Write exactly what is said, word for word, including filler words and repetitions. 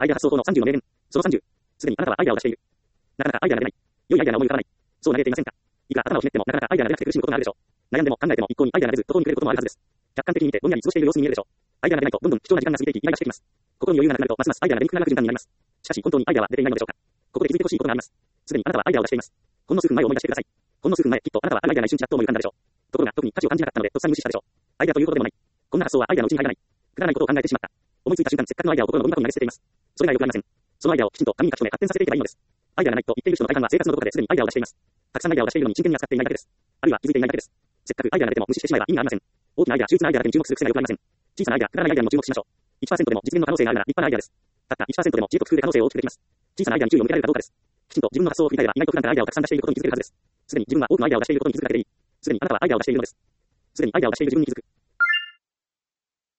アイデア発想法のさんじゅうの名言。そのさんじゅう。すでにあなたはアイデアを出している。なかなかアイデアが出ない。良いアイデアが思い浮かばない。そう嘆いていませんか。いくら頭をひねってもなかなかアイデアが出なくて苦しむことがあるでしょう。悩んでも考えても一向にアイデアが出ず途方に暮れることもあるはずです。客観的に見てぼんやり過ごしている様子に見えるでしょう。アイデアが出ないとどんどん貴重な時間が過ぎていきイライラしてきます。心に余裕がなくなるとますますアイデアが出にくくなる悪循環になります。しかし本当にアイデアは出ていないのでしょうか。ここで気づいてほしいことがあります。すでにあなたはアイデアを出しています。ほんの数分前を思い出してください。ほんの数分前、きっとあなたはあるアイデアが一瞬ちらっと思い浮かんだでしょう。ところが特に価値を感じなかったのでとっさに無視したでしょう。アイデアということでもない。こんな発想はアイデアのうちに入らない。くだらないことを考えてしまった。思いついた瞬間せっかくのアイデアを心のゴミ箱に投げ捨てています。それが良くありません。そのアイデアをきちんと紙に書き留め発展させていけばいいのです。アイデアがないと言っている人の大半は生活のどこかですでにアイデアを出しています。たくさんアイデアを出しているのに真剣に扱っていないだけです。あるいは気づいていないだけです。せっかくアイデアが出ても無視してしまえば意味がありません。大きなアイデア、秀逸なアイデアだけに注目する癖がよくありません。小さなアイデア、くだらないアイデアにも注目しましょう。いちパーセント でも実現の可能性があるなら立派なアイデアです。たったいちパーセント でも知恵と工夫で可能性を大きくできます。小さなアイデアに注意を向けられるかどうかです。きちんと自分の発想を振り返れば意外と普段からアイデアをたくさん出していることに気づけるはずです。すでに自分は多くのアイデアを出していることに気づくだけでいい。すでにあなたはアイデアを出しているのです。すでにアイデアを出している自分に気づく。